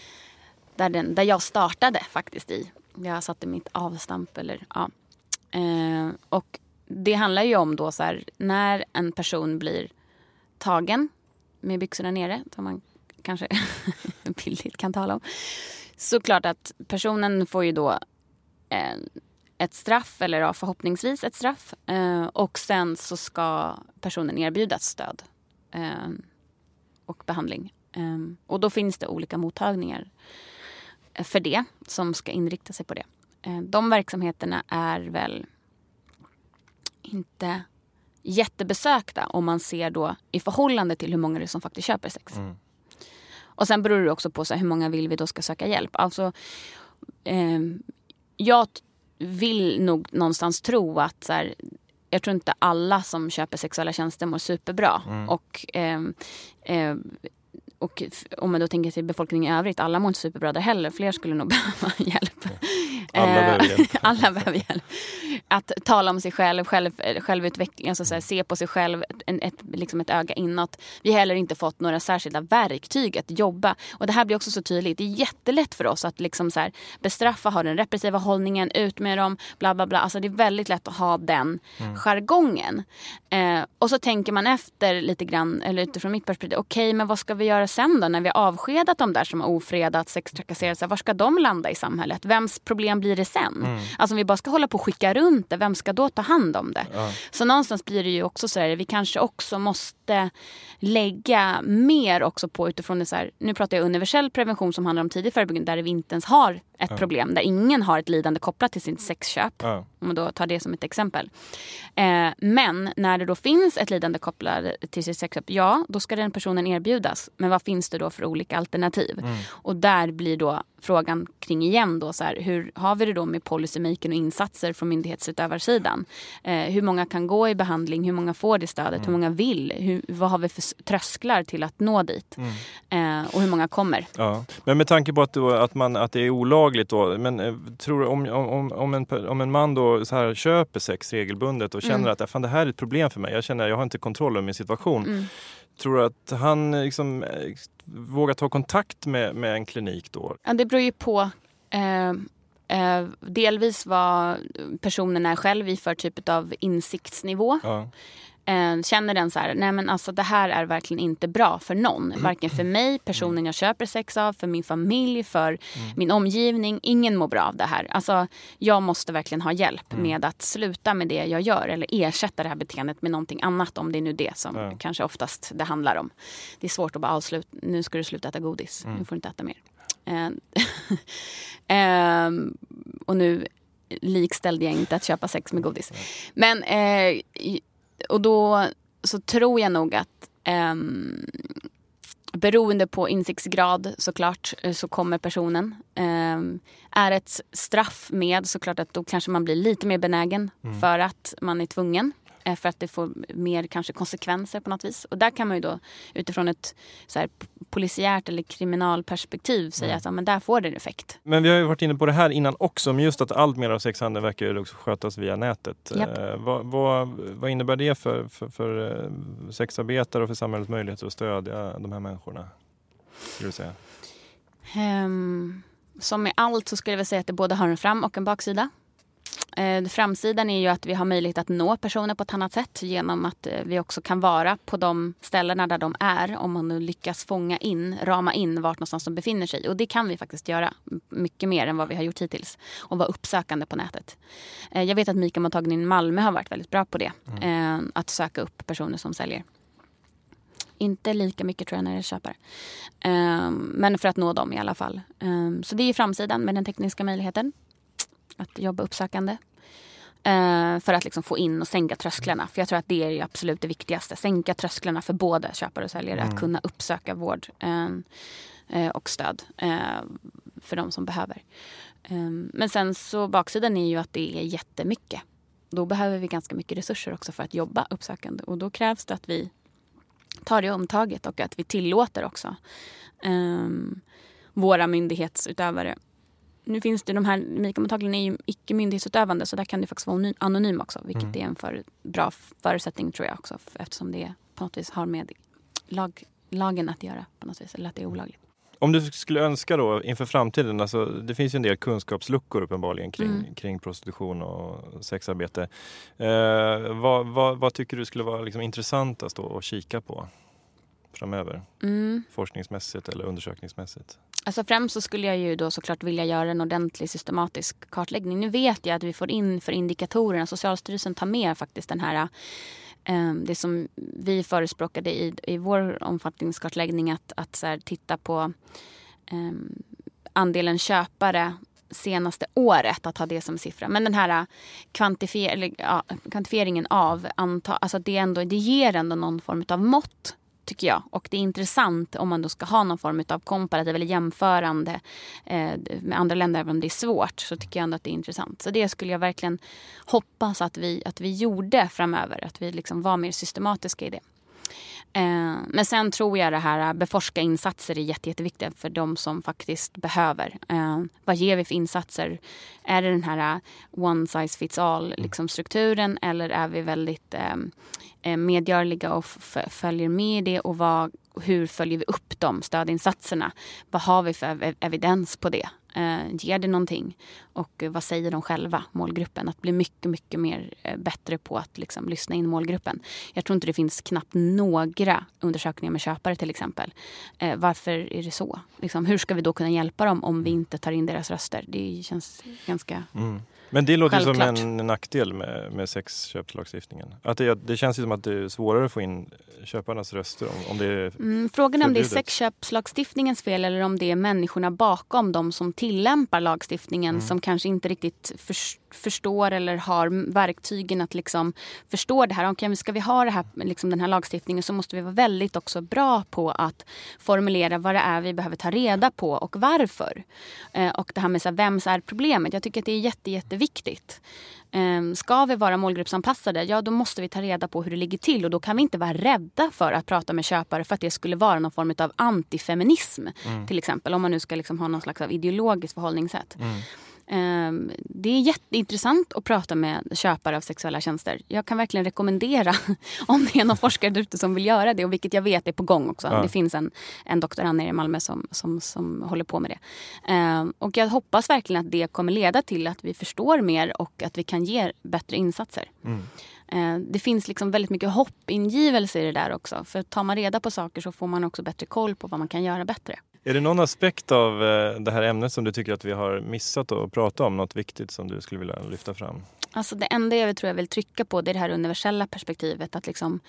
där, den, där jag startade faktiskt i. Jag satte mitt avstamp eller ja. Eh, och det handlar ju om då så här, när en person blir tagen med byxorna nere, som man kanske billigt kan tala om. Så klart att personen får ju då eh, ett straff eller ja, förhoppningsvis ett straff. Eh, och sen så ska personen erbjudas stöd eh, och behandling. Eh, och då finns det olika mottagningar för det som ska inrikta sig på det. De verksamheterna är väl inte jättebesökta om man ser då i förhållande till hur många det är som faktiskt köper sex. Mm. Och sen beror det också på så här, hur många vill vi då ska söka hjälp. Alltså, eh, jag vill nog någonstans tro att så här, jag tror inte alla som köper sexuella tjänster mår superbra. Mm. Och eh, eh, Och om man då tänker till befolkningen i övrigt, alla mår inte superbra där heller. Fler skulle nog behöva hjälp. Alla behöver hjälp. alla behöver hjälp. Att tala om sig själv, själv självutveckling, alltså så här, se på sig själv, ett, ett, liksom ett öga inåt. Vi har heller inte fått några särskilda verktyg att jobba. Och det här blir också så tydligt. Det är jättelätt för oss att liksom så här, bestraffa, ha den repressiva hållningen, ut med dem, bla bla bla. Alltså det är väldigt lätt att ha den mm. jargongen. Eh, och så tänker man efter lite grann, eller utifrån mitt perspektiv, okej, okay, men vad ska vi göra sen då när vi har avskedat de där som har ofredat, sextrakasserat, var ska de landa i samhället? Vems problem blir det sen? Mm. Alltså om vi bara ska hålla på och skicka runt det, vem ska då ta hand om det? Ja. Så någonstans blir det ju också så här, vi kanske också måste lägga mer också på utifrån det så här, nu pratar jag universell prevention som handlar om tidig förebyggande där vi inte ens har ett ja. problem, där ingen har ett lidande kopplat till sin sexköp. Ja. Om man då tar det som ett exempel. Eh, men när det då finns ett lidande kopplat till sitt sexköp, ja, då ska den personen erbjudas. Men vad finns det då för olika alternativ? Mm. Och där blir då frågan kring igen då så här, hur har vi det då med policymaking och insatser från myndighetsutövarsidan? Eh, hur många kan gå i behandling? Hur många får det stödet? Mm. Hur många vill? Hur, vad har vi för trösklar till att nå dit? Mm. Eh, och hur många kommer? Ja. Men med tanke på att, då, att, man, att det är olagligt då, men eh, tror du om, om, om, en, om en man då så här köper sex regelbundet och känner mm. att fan, det här är ett problem för mig, jag känner att jag har inte kontroll över min situation. Mm. Tror du att han liksom vågar ta kontakt med, med en klinik då? Ja, det beror ju på eh, eh, delvis vad personen är själv i för typ av insiktsnivå. Ja. eh, känner den så här, nej men alltså det här är verkligen inte bra för någon. Varken för mig, personen jag köper sex av, för min familj, för mm. min omgivning. Ingen mår bra av det här. Alltså jag måste verkligen ha hjälp mm. med att sluta med det jag gör. Eller ersätta det här beteendet med någonting annat, om det är nu det som mm. kanske oftast det handlar om. Det är svårt att bara avsluta, nu ska du sluta äta godis. Mm. Nu får du inte äta mer. um, och nu likställde jag inte att köpa sex med godis. Men eh, och då så tror jag nog att um, beroende på insiktsgrad såklart så kommer personen. Um, är ett straff med såklart att då kanske man blir lite mer benägen mm. för att man är tvungen. För att det får mer kanske konsekvenser på något vis. Och där kan man ju då utifrån ett så här, polisiärt eller kriminalperspektiv säga mm. att ja, men där får det en effekt. Men vi har ju varit inne på det här innan också. Men just att allt mer av sexhandel verkar ju också skötas via nätet. Yep. Eh, vad, vad, vad innebär det för, för, för sexarbetare och för samhällets möjligheter att stödja de här människorna? Skulle du säga? Um, som med allt så skulle jag väl säga att det både har en fram- och en baksida. Eh, framsidan är ju att vi har möjlighet att nå personer på ett annat sätt genom att eh, vi också kan vara på de ställena där de är, om man nu lyckas fånga in, rama in vart någonstans de befinner sig. Och det kan vi faktiskt göra mycket mer än vad vi har gjort hittills och vara uppsökande på nätet. Eh, jag vet att Mika-mottagningen i Malmö har varit väldigt bra på det, mm. eh, att söka upp personer som säljer. Inte lika mycket tror jag när det är köpare. Eh, men för att nå dem i alla fall. Eh, så det är framsidan med den tekniska möjligheten. Att jobba uppsökande. Uh, för att liksom få in och sänka trösklarna. För jag tror att det är absolut det viktigaste. Sänka trösklarna för både köpare och säljare. Mm. Att kunna uppsöka vård uh, uh, och stöd uh, för de som behöver. Um, men sen så baksidan är ju att det är jättemycket. Då behöver vi ganska mycket resurser också för att jobba uppsökande. Och då krävs det att vi tar det omtaget och att vi tillåter också um, våra myndighetsutövare. Nu finns det de här, Mika-mottagningen är ju icke-myndighetsutövande, så där kan det faktiskt vara anonym också, vilket mm. är en för, bra förutsättning tror jag också, eftersom det på något vis har med lag, lagen att göra på något vis, eller att det är olagligt. Om du skulle önska då inför framtiden, alltså det finns ju en del kunskapsluckor uppenbarligen kring, mm. kring prostitution och sexarbete. Eh, vad, vad, vad tycker du skulle vara liksom intressantast då att kika på framöver? Mm. Forskningsmässigt eller undersökningsmässigt? Alltså främst så skulle jag ju då såklart vilja göra en ordentlig systematisk kartläggning. Nu vet jag att vi får in för indikatorerna. Socialstyrelsen tar med faktiskt den här, eh, det som vi förespråkade i, i vår omfattningskartläggning, att, att så här, titta på eh, andelen köpare senaste året, att ha det som siffra. Men den här kvantifier, eller, ja, kvantifieringen av antal, alltså det, ändå, det ger ändå någon form av mått, tycker jag. Och det är intressant om man då ska ha någon form av komparativ eller jämförande eh, med andra länder, även om det är svårt, så tycker jag ändå att det är intressant. Så det skulle jag verkligen hoppas att vi, att vi gjorde framöver, att vi liksom var mer systematiska i det. Eh, men sen tror jag det här beforska insatser är jätte, jätteviktiga för de som faktiskt behöver. Eh, vad ger vi för insatser? Är det den här one size fits all liksom strukturen, eller är vi väldigt eh, medgörliga och f- följer med det, och vad, hur följer vi upp de stödinsatserna? Vad har vi för ev- evidens på det? Eh, ger det någonting? Och vad säger de själva, målgruppen? Att bli mycket, mycket mer eh, bättre på att liksom, lyssna in målgruppen. Jag tror inte det finns knappt några undersökningar med köpare till exempel. Eh, varför är det så? Liksom, hur ska vi då kunna hjälpa dem om vi inte tar in deras röster? Det känns ganska... Mm. Men det låter självklart som en nackdel med, med sexköpslagstiftningen. Att det, det känns ju som att det är svårare att få in köparnas röster om, om det är mm, Frågan är om det är sexköpslagstiftningens fel eller om det är människorna bakom dem som tillämpar lagstiftningen mm. som kanske inte riktigt för, förstår eller har verktygen att liksom förstå det här. Okej, ska vi ha det här, liksom den här lagstiftningen, så måste vi vara väldigt också bra på att formulera vad det är vi behöver ta reda på och varför. Eh, och det här med så här, vems är problemet? Jag tycker att det är jätte, jätteviktigt. Eh, ska vi vara målgruppsanpassade, ja då måste vi ta reda på hur det ligger till, och då kan vi inte vara rädda för att prata med köpare för att det skulle vara någon form av antifeminism mm. till exempel, om man nu ska liksom ha någon slags av ideologiskt förhållningssätt. Mm. Um, det är jätteintressant att prata med köpare av sexuella tjänster. Jag kan verkligen rekommendera om det är någon forskare där ute som vill göra det, och vilket jag vet är på gång också. Ja. Det finns en, en doktorand nere i Malmö som, som, som håller på med det. Um, och jag hoppas verkligen att det kommer leda till att vi förstår mer och att vi kan ge bättre insatser. Mm. Uh, det finns liksom väldigt mycket hoppingivelse i det där också. För tar man reda på saker så får man också bättre koll på vad man kan göra bättre. Är det någon aspekt av det här ämnet som du tycker att vi har missat att prata om? Något viktigt som du skulle vilja lyfta fram? Alltså det enda jag tror jag vill trycka på, det är det här universella perspektivet. Att liksom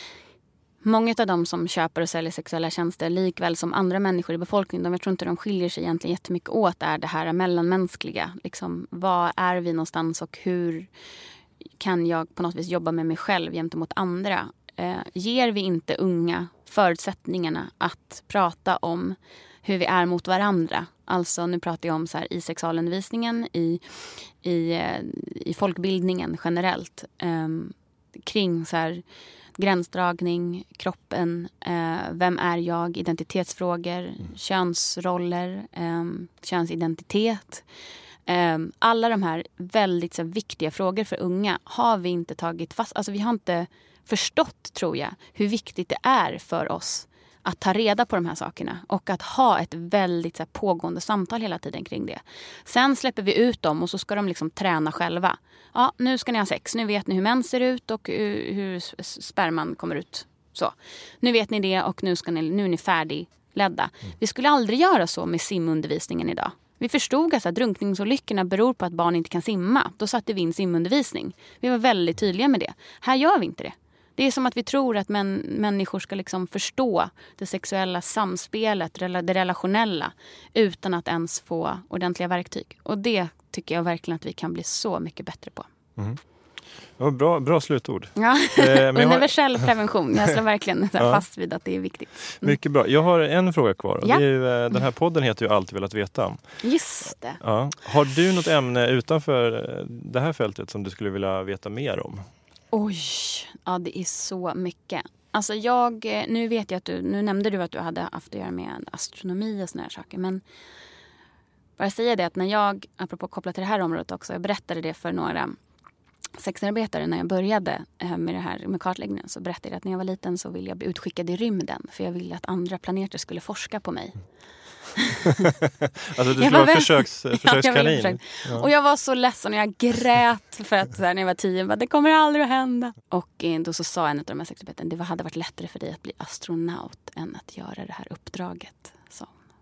många av dem som köper och säljer sexuella tjänster, likväl som andra människor i befolkningen, de, jag tror inte de skiljer sig egentligen jättemycket åt, är det här mellanmänskliga. Liksom, vad är vi någonstans och hur kan jag på något vis jobba med mig själv gentemot andra? Eh, ger vi inte unga förutsättningarna att prata om hur vi är mot varandra. Alltså nu pratar jag om så här, i sexualundervisningen, i, i, i folkbildningen generellt. Eh, kring så här, gränsdragning, kroppen, eh, vem är jag, identitetsfrågor, mm. könsroller, eh, könsidentitet. Eh, alla de här väldigt så här, viktiga frågor för unga har vi inte tagit fast. Alltså vi har inte förstått, tror jag, hur viktigt det är för oss att ta reda på de här sakerna och att ha ett väldigt så här, pågående samtal hela tiden kring det. Sen släpper vi ut dem och så ska de liksom träna själva. Ja, nu ska ni ha sex. Nu vet ni hur män ser ut och hur sperman kommer ut. Så. Nu vet ni det och nu, ska ni, nu är ni färdigledda. Mm. Vi skulle aldrig göra så med simundervisningen idag. Vi förstod att drunkningsolyckorna beror på att barn inte kan simma. Då satte vi in simundervisning. Vi var väldigt tydliga med det. Här gör vi inte det. Det är som att vi tror att män, människor ska liksom förstå det sexuella samspelet, det relationella, utan att ens få ordentliga verktyg. Och det tycker jag verkligen att vi kan bli så mycket bättre på. Mm. Ja, bra, bra slutord. Ja. Eh, universell har... prevention. Jag slår verkligen ja. fast vid att det är viktigt. Mm. Mycket bra. Jag har en fråga kvar. Och ja. det är ju, den här podden heter ju Allt velat veta. Just det. Ja. Har du något ämne utanför det här fältet som du skulle vilja veta mer om? Oj, ja det är så mycket. Alltså jag, nu vet jag att du, nu nämnde du att du hade haft att göra med astronomi och såna här saker. Men bara säga det att när jag, apropå kopplat till det här området också, jag berättade det för några sexarbetare när jag började med det här med kartläggningen, så berättade jag att när jag var liten så ville jag bli utskickad i rymden för jag ville att andra planeter skulle forska på mig. Alltså du skulle vara väl... försöks, försökskanin. Ja, ja. Och jag var så ledsen och jag grät för att så här, när jag var tio bara, det kommer aldrig att hända. Och då så sa en av de här sexarbetarna, det hade varit lättare för dig att bli astronaut än att göra det här uppdraget. Så.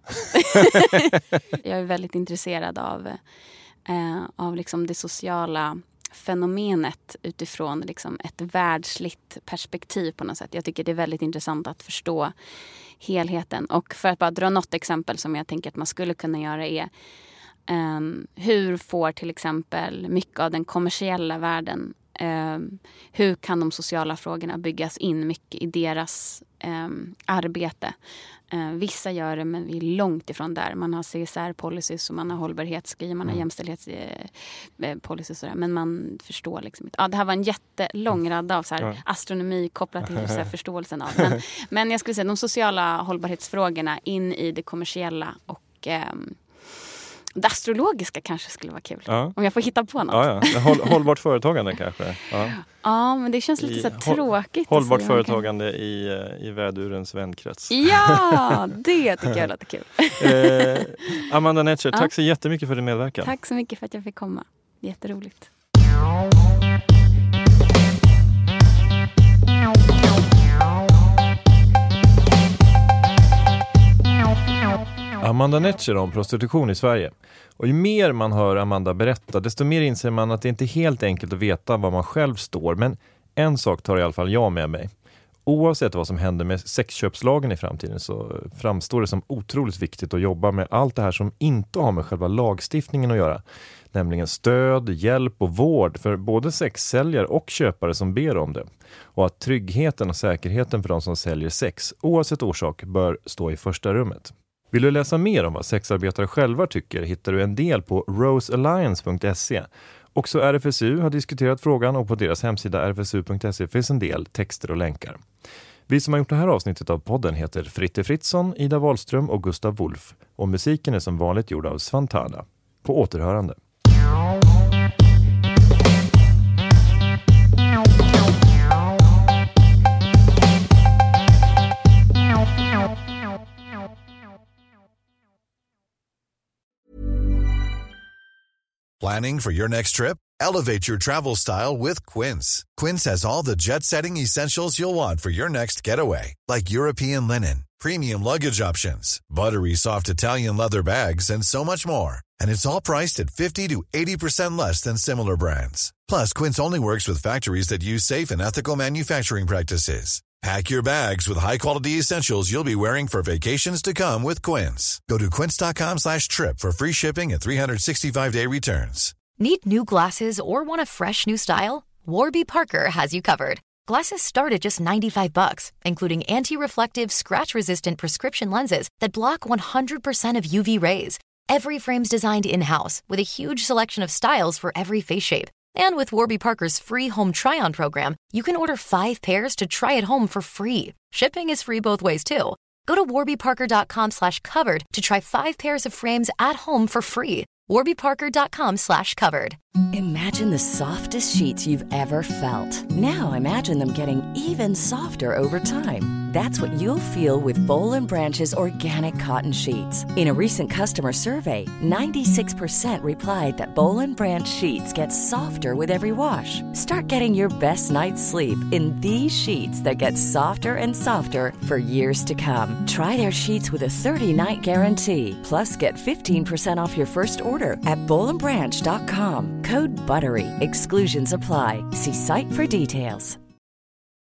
Jag är väldigt intresserad av, eh, av liksom det sociala fenomenet utifrån liksom ett världsligt perspektiv på något sätt. Jag tycker det är väldigt intressant att förstå helheten. Och för att bara dra något exempel som jag tänker att man skulle kunna göra är um, hur får till exempel mycket av den kommersiella världen, um, hur kan de sociala frågorna byggas in mycket i deras um, arbete. Uh, vissa gör det, men vi är långt ifrån där. Man har C S R-policies och man har hållbarhetsgrejer, man har mm. jämställdhetspolicies och men man förstår liksom inte. Ja, det här var en jättelång radda av så här, ja. astronomi kopplat till så här, förståelsen av. Men, men jag skulle säga de sociala hållbarhetsfrågorna in i det kommersiella och um, det astrologiska kanske skulle vara kul. Ja. Om jag får hitta på något. Ja, ja. Håll, hållbart företagande kanske. Ja. ja, men det känns lite I, så här tråkigt. Hållbart företagande kan... i, i vädurens vänkrets. Ja, det tycker jag låter kul. eh, Amanda Netcher, ja. tack så jättemycket för din medverkan. Tack så mycket för att jag fick komma. Jätteroligt. Amanda Netcher om prostitution i Sverige. Och ju mer man hör Amanda berätta, desto mer inser man att det inte är helt enkelt att veta var man själv står. Men en sak tar i alla fall jag med mig. Oavsett vad som händer med sexköpslagen i framtiden så framstår det som otroligt viktigt att jobba med allt det här som inte har med själva lagstiftningen att göra. Nämligen stöd, hjälp och vård för både sexsäljare och köpare som ber om det. Och att tryggheten och säkerheten för de som säljer sex, oavsett orsak, bör stå i första rummet. Vill du läsa mer om vad sexarbetare själva tycker hittar du en del på rose alliance punkt se. Också R F S U har diskuterat frågan och på deras hemsida r f s u punkt se finns en del texter och länkar. Vi som har gjort det här avsnittet av podden heter Fritte Fritzson, Ida Wahlström och Gustav Wolf. Och musiken är som vanligt gjord av Svantana. På återhörande. Planning for your next trip? Elevate your travel style with Quince. Quince has all the jet-setting essentials you'll want for your next getaway, like European linen, premium luggage options, buttery soft Italian leather bags, and so much more. And it's all priced at fifty to eighty percent less than similar brands. Plus, Quince only works with factories that use safe and ethical manufacturing practices. Pack your bags with high-quality essentials you'll be wearing for vacations to come with Quince. Go to quince.com slash trip for free shipping and three sixty-five day returns. Need new glasses or want a fresh new style? Warby Parker has you covered. Glasses start at just ninety-five bucks, including anti-reflective, scratch-resistant prescription lenses that block one hundred percent of U V rays. Every frame's designed in-house with a huge selection of styles for every face shape. And with Warby Parker's free home try-on program, you can order five pairs to try at home for free. Shipping is free both ways, too. Go to warbyparker.com slash covered to try five pairs of frames at home for free. warbyparker.com slash covered. Imagine the softest sheets you've ever felt. Now imagine them getting even softer over time. That's what you'll feel with Boll and Branch's organic cotton sheets. In a recent customer survey, ninety-six percent replied that Boll and Branch sheets get softer with every wash. Start getting your best night's sleep in these sheets that get softer and softer for years to come. Try their sheets with a thirty-night guarantee. Plus, get fifteen percent off your first order at boll and branch dot com. Code BUTTERY. Exclusions apply. See site for details.